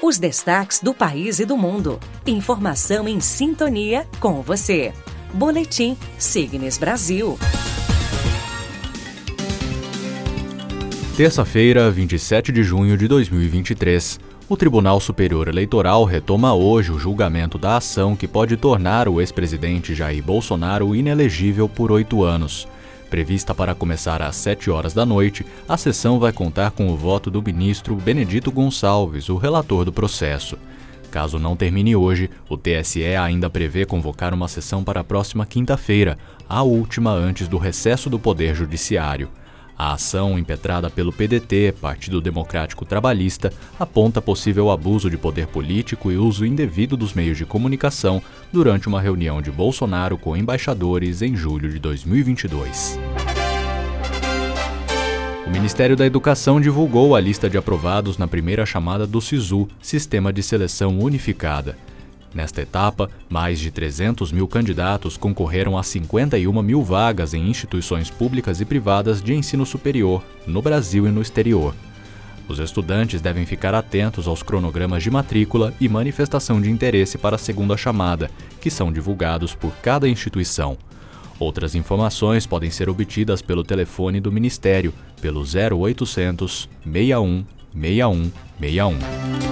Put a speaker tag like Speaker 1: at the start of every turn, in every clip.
Speaker 1: Os destaques do país e do mundo. Informação em sintonia com você. Boletim Signes Brasil.
Speaker 2: Terça-feira, 27 de junho de 2023. O Tribunal Superior Eleitoral retoma hoje o julgamento da ação que pode tornar o ex-presidente Jair Bolsonaro inelegível por 8 anos. Prevista para começar às 7 horas da noite, a sessão vai contar com o voto do ministro Benedito Gonçalves, o relator do processo. Caso não termine hoje, o TSE ainda prevê convocar uma sessão para a próxima quinta-feira, a última antes do recesso do Poder Judiciário. A ação, impetrada pelo PDT, Partido Democrático Trabalhista, aponta possível abuso de poder político e uso indevido dos meios de comunicação durante uma reunião de Bolsonaro com embaixadores em julho de 2022. O Ministério da Educação divulgou a lista de aprovados na primeira chamada do SISU, Sistema de Seleção Unificada. Nesta etapa, mais de 300 mil candidatos concorreram a 51 mil vagas em instituições públicas e privadas de ensino superior, no Brasil e no exterior. Os estudantes devem ficar atentos aos cronogramas de matrícula e manifestação de interesse para a segunda chamada, que são divulgados por cada instituição. Outras informações podem ser obtidas pelo telefone do Ministério, pelo 0800 61 61 61.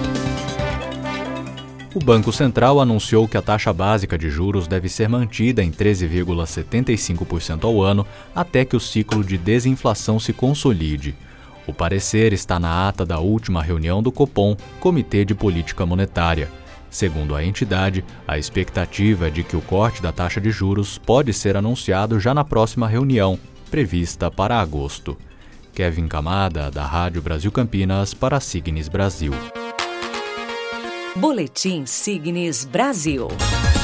Speaker 2: O Banco Central anunciou que a taxa básica de juros deve ser mantida em 13,75% ao ano até que o ciclo de desinflação se consolide. O parecer está na ata da última reunião do Copom, Comitê de Política Monetária. Segundo a entidade, a expectativa é de que o corte da taxa de juros pode ser anunciado já na próxima reunião, prevista para agosto. Kevin Camada, da Rádio Brasil Campinas, para a Signes Brasil.
Speaker 1: Boletim Signes Brasil.